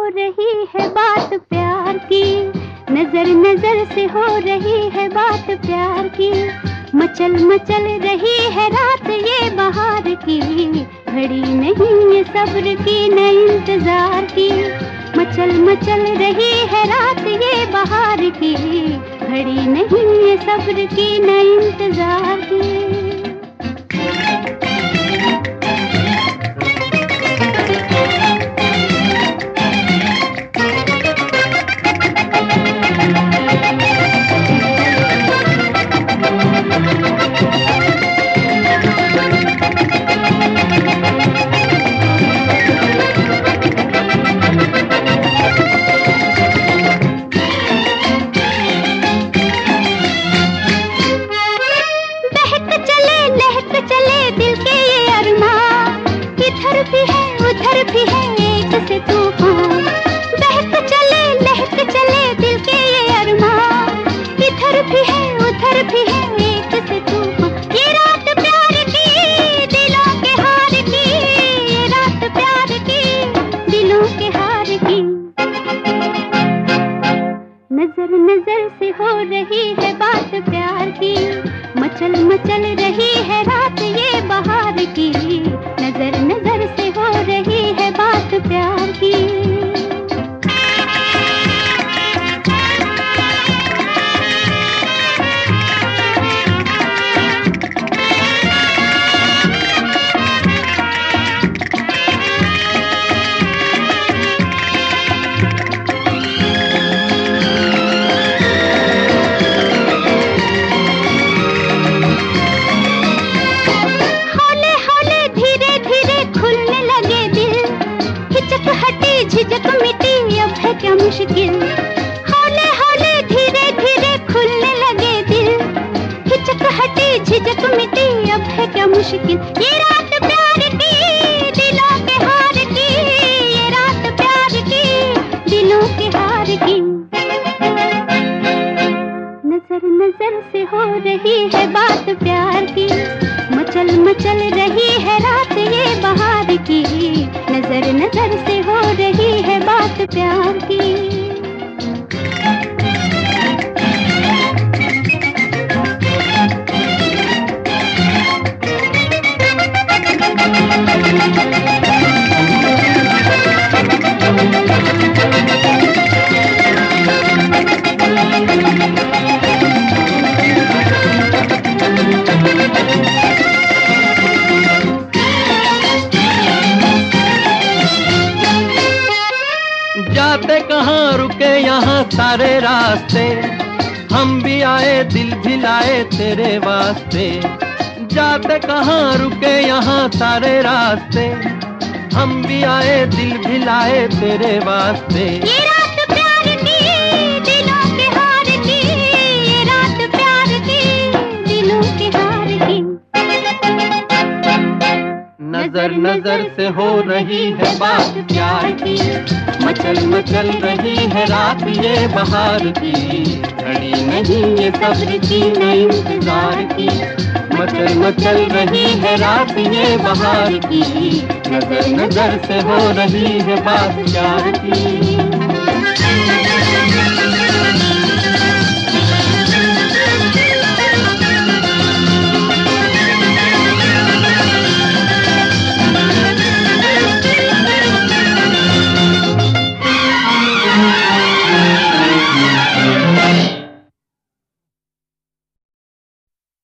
रही है बात प्यार की, नजर नजर से हो रही है बात प्यार की। मचल मचल रही है रात ये बहार की, घड़ी नहीं ये सब्र की न इंतजार की। मचल मचल रही है रात ये बहार की, घड़ी नहीं ये सब्र की न इंतजार की। उधर भी है एक से तूफान, बहक चले लहक चले दिल के ये अरमान। इधर भी है उधर भी है एक से तूफान, ये रात प्यार की दिलों के हार की, ये रात प्यार की दिलों के हार की। नजर नजर से हो रही है बात प्यार की, मचल मचल रही है रात ये बहार की। नजर नजर से हो रही है बात प्यार की। झिझक मिटी अब है क्या मुश्किल, हौले हौले धीरे धीरे खुलने लगे दिल। हिचक हटी झिझक मिटी अब है क्या मुश्किल, ये रात प्यार की दिलों के हार की, ये रात प्यार की दिलों के हार की। नजर नजर से हो रही है बात प्यार की, मचल मचल रही है रात ये बहार की। नजर नजर से हो रही है बात प्यार की। जाते कहाँ रुके यहाँ सारे रास्ते, हम भी आए दिल भी लाए तेरे वास्ते। जाते कहाँ रुके यहाँ सारे रास्ते, हम भी आए दिल भी लाए तेरे वास्ते। ये रात प्यार की दिलों के हार की, ये रात प्यार की दिलों के हार की। नजर नजर से हो रही है बात प्यार की, मचल मचल रही है रात ये बहार की। घड़ी नहीं ये सब्र की न इंतजार की, मचल मचल रही है रात ये बहार की। नजर नजर से हो रही है बात प्यार की।